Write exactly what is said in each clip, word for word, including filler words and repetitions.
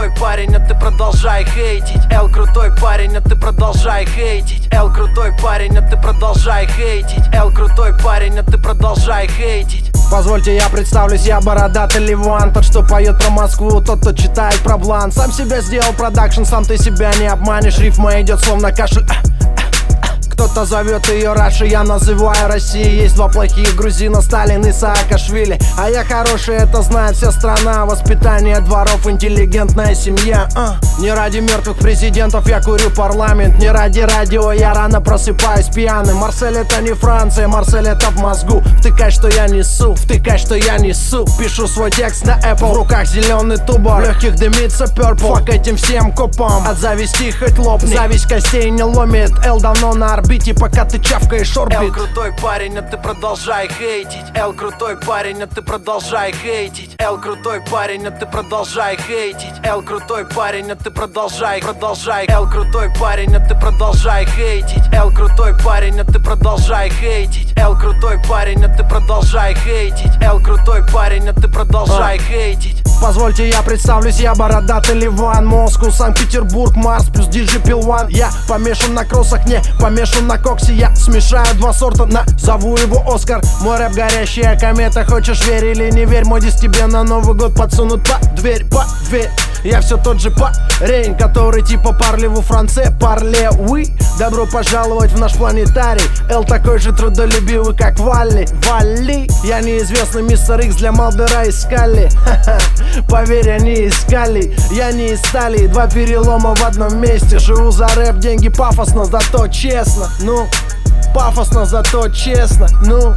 крутой парень, а ты продолжай хейтить. Эл крутой парень, а ты продолжай хейтить. Эл крутой парень, а ты продолжай хейтить. Эл крутой парень, а ты продолжай хейтить. Позвольте я представлюсь, я бородатый Ливан. Тот, что поет про Москву, тот, кто читает про Блан. Сам себя сделал продакшн, сам ты себя не обманешь. Рифма идет словно кашель. Кто-то зовет ее Раши, я называю Россией. Есть два плохих грузина, Сталин и Саакашвили. А я хороший, это знает вся страна. Воспитание дворов, интеллигентная семья. а. Не ради мертвых президентов я курю парламент. Не ради радио я рано просыпаюсь пьяным. Марсель это не Франция, Марсель это в мозгу. Втыкай, что я несу, втыкай, что я несу. Пишу свой текст на Apple, в руках зеленый тубор, в легких дымится purple. Фак этим всем копам, от зависти хоть лопни. Зависть костей не ломит, Эл давно на орбите, пока ты чавкаешь орбит. Эл крутой парень, а ты продолжай хейтить. Эл крутой парень, а ты продолжай хейтить. Эл крутой парень, а ты продолжай хейтить. Эл крутой парень, а ты продолжай, продолжай. Эл крутой парень, а ты продолжай хейтить. Эл крутой парень, а ты продолжай хейтить. Эл крутой парень, а ты продолжай хейтить. Эл крутой парень, а ты продолжай хейтить. Позвольте я представлюсь, я бородатый Ливан. Москва, Санкт-Петербург, Марс плюс диджей Пилван. Я помешан на кроссах, не помешан на коксе. Я смешаю два сорта, назову его Оскар. Мой рэп горящая комета, хочешь верь или не верь. Мой диск тебе на Новый год подсунут по дверь, поверь. Я все тот же парень, который типа парлеву франце, парле уи. Добро пожаловать в наш планетарий. Эл такой же трудолюбивый, как Валли, Валли. Я неизвестный мистер Икс для Малдера и Скалли. Поверь, они искали, я не из стали. Два перелома в одном месте. Живу за рэп, деньги пафосно, зато честно. Ну, пафосно, зато честно. Ну,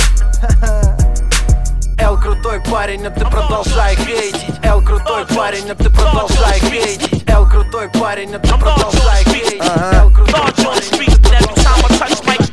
Эл крутой парень, а ты продолжай хейтить. Эл крутой парень, а ты продолжай хейтить. Эл крутой парень, а ты продолжай хейтить.